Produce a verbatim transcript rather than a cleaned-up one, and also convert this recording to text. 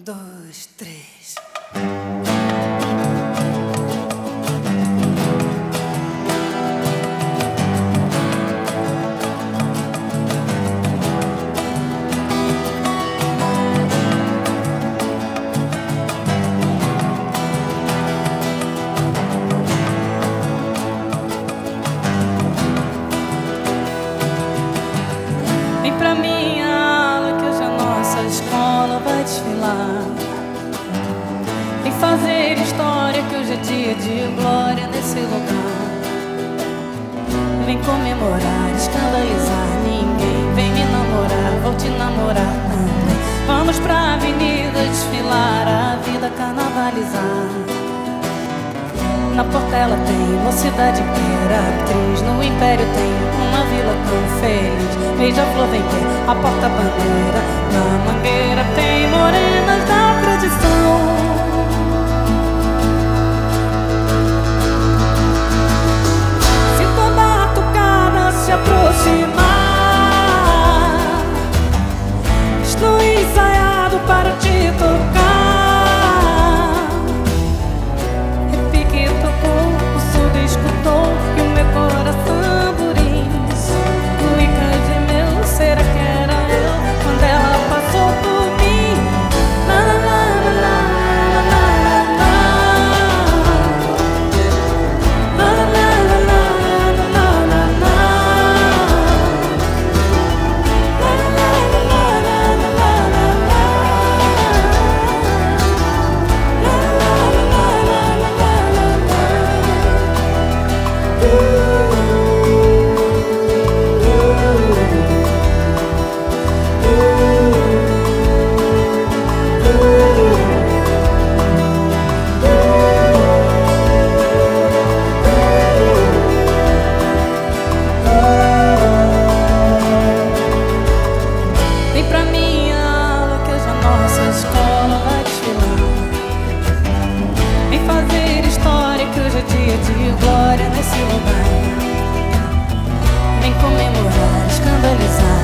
dois, três. Vem pra minha aula que hoje a nossa escola vai desfilar. Vem fazer história que hoje é dia de glória nesse lugar. Vem comemorar, escandalizar ninguém. Vem me namorar, vou te namorar também. Vamos pra avenida desfilar, a vida carnavalizar. Na Portela tem mocidade inteira, atriz. No Império tem uma vila tão feliz. Beija-flor vem ter a porta-bandeira. Na Mangueira tem morenas da tradição. Se toda batucada se aproximar, estou ensaiado para te tocar. Escutou que o meu coração buriz. Cuica de meu, será que era eu quando ela passou por mim? La la la la la la la la la la dia de glória nesse lugar. Vem comemorar, escandalizar.